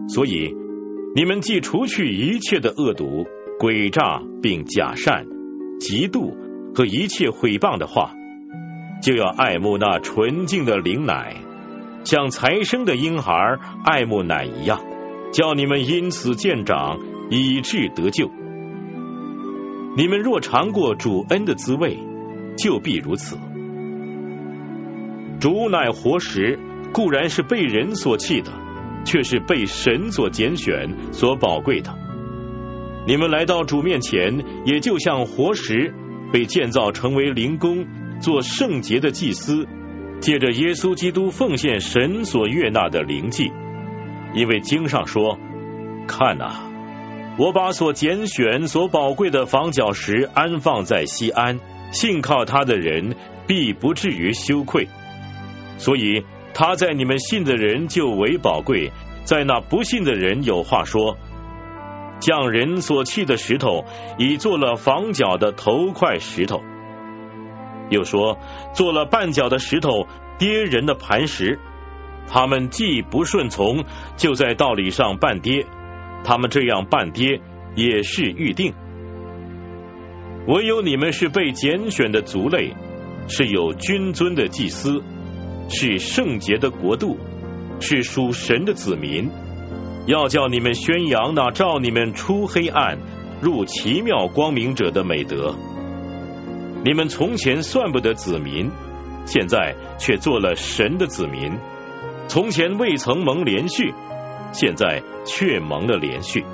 所以你们既除去一切的恶毒、诡诈并假善、嫉妒和一切毁谤的话，就要爱慕那纯净的灵奶，像才生的婴孩爱慕奶一样，叫你们因此渐长，以致得救。你们若尝过主恩的滋味，就必如此。主乃活石，固然是被人所弃的，却是被神所拣选、所宝贵的。你们来到主面前，也就像活石，被建造成为灵宫，做圣洁的祭司，借着耶稣基督奉献神所悦纳的灵祭。因为经上说，看啊，我把所拣选、所宝贵的房角石安放在西安，信靠他的人必不至于羞愧。所以他在你们信的人就为宝贵，在那不信的人有话说，匠人所弃的石头，已做了房角的头块石头。又说，做了绊脚的石头，跌人的磐石。他们既不顺从，就在道理上绊跌，他们这样绊跌，也是预定。唯有你们是被拣选的族类，是有君尊的祭司，是圣洁的国度，是属神的子民，要叫你们宣扬那照你们出黑暗入奇妙光明者的美德。你们从前算不得子民，现在却做了神的子民；从前未曾蒙连续，现在却蒙了连续。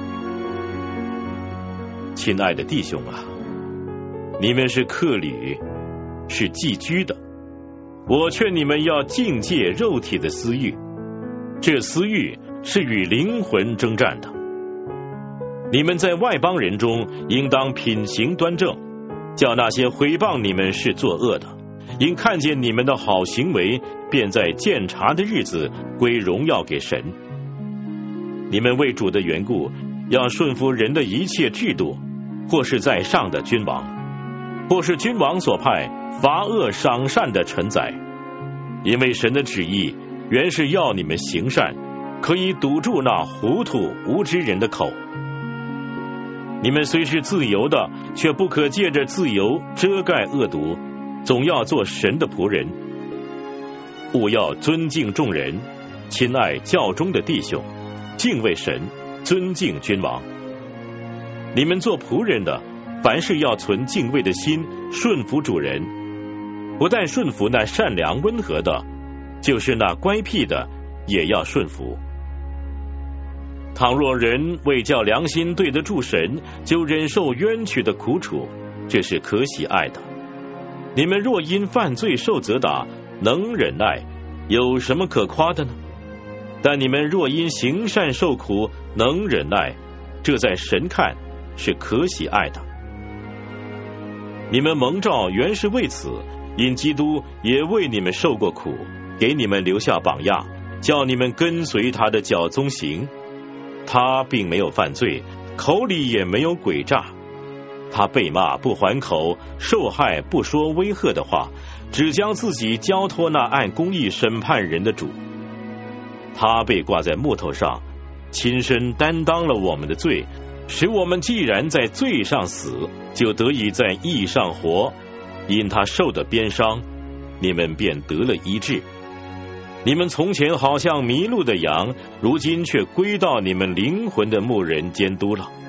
亲爱的弟兄啊，你们是客旅，是寄居的。我劝你们要禁戒肉体的私欲，这私欲是与灵魂征战的。你们在外邦人中应当品行端正，叫那些毁谤你们是作恶的，因看见你们的好行为，便在鉴察的日子归荣耀给神。你们为主的缘故，要顺服人的一切制度，或是在上的君王，或是君王所派罚恶赏善的臣宰，因为神的旨意原是要你们行善，可以堵住那糊涂无知人的口。你们虽是自由的，却不可借着自由遮盖恶毒，总要做神的仆人。务要尊敬众人，亲爱教中的弟兄，敬畏神，尊敬君王。你们做仆人的，凡事要存敬畏的心，顺服主人，不但顺服那善良温和的，就是那乖僻的也要顺服。倘若人为叫良心对得住神，就忍受冤屈的苦楚，这是可喜爱的。你们若因犯罪受责打，能忍耐，有什么可夸的呢？但你们若因行善受苦，能忍耐，这在神看是可喜爱的。你们蒙召原是为此，因基督也为你们受过苦，给你们留下榜样，叫你们跟随他的脚踪行。他并没有犯罪，口里也没有诡诈。他被骂不还口，受害不说威吓的话，只将自己交托那按公义审判人的主。他被挂在木头上，亲身担当了我们的罪，使我们既然在罪上死，就得以在义上活。因他受的鞭伤，你们便得了医治。你们从前好像迷路的羊，如今却归到你们灵魂的牧人监督了。